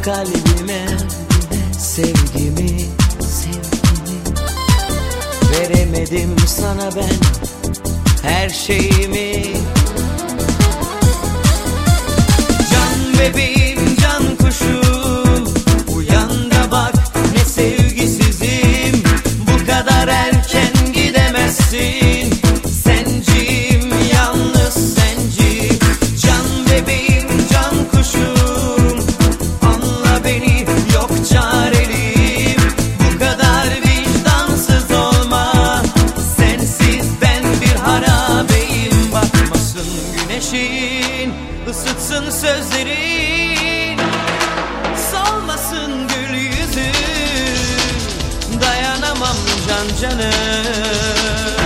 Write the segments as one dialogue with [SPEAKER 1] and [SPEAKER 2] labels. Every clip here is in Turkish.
[SPEAKER 1] kalbime sevgimi, veremedim sana ben her şeyimi. Can bebeğim, can kuşum, uyan da bak ne sevgisizim. Bu kadar erken gidemezsin, senciyim, yalnız senciyim. Can bebeğim, can kuşum, anla beni, yok çareliyim. Bu kadar vicdansız olma, sensiz ben bir harabeyim. Bakmasın güneşin, ısıtsın sözlerin, solmasın gül yüzün. Dayanamam can canım.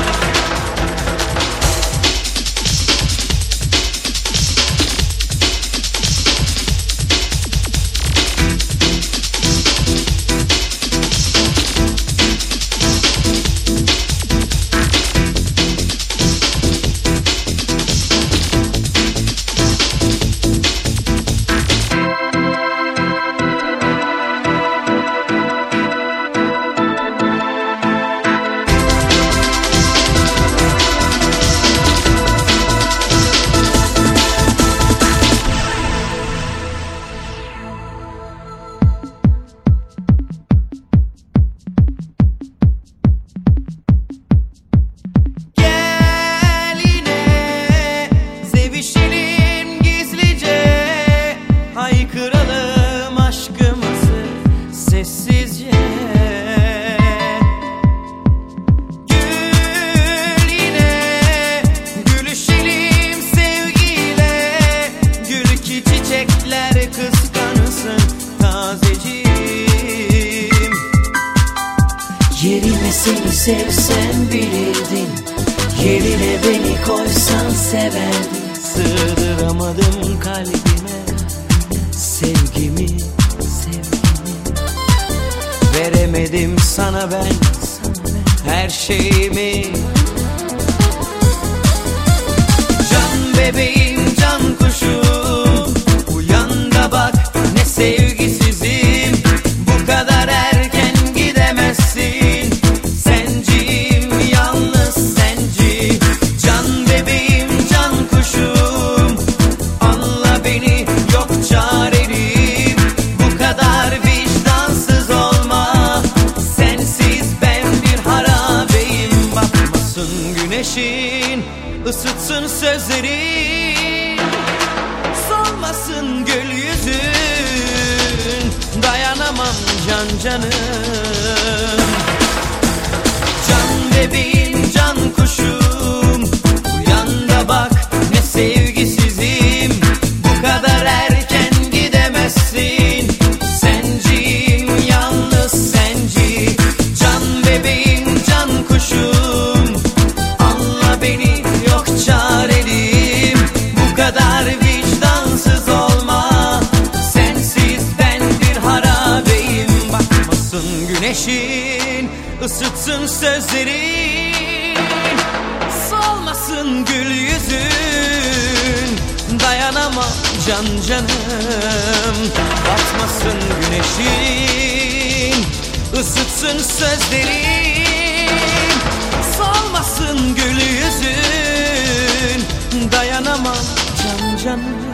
[SPEAKER 1] Haykıralım aşkımızı sessizce. Gül yine, gülüşelim sevgiyle. Gül ki çiçekler kıskansın tazeciğim. Yerine seni sevsem bilirdin, yerine beni koysan severdin. Sığdıramadım kalbime sevgimi, veremedim sana ben her şeyimi. Can bebeğim, can kuşum, uyan da bak ne sevgisizim. Bu kadar erken gidemezsin, senciyim, yalnız senci. Can bebeğim, can kuşum, anla beni, yok çareliyim. Bu kadar vicdansız olma, sensiz ben bir harabeyim. Bakmasın güneşin, ısıtsın sözlerin, solmasın gül yüzün. Dayanamam can canım. Can bebeğim, can kuşum, uyan da bak ne sevgisizim. Bu kadar erken gidemezsin, senciyim, yalnız senci. Can bebeğim, can kuşum, anla beni, yok çareliyim. Bu kadar vicdansız olma, sensiz ben bir harabeyim. Bakmasın güneşin, ısıtsın sözlerin, solmasın gül yüzün. Dayanamam can canım. Batmasın güneşin, ısıtsın sözlerin, solmasın gül yüzün. Dayanamam can canım.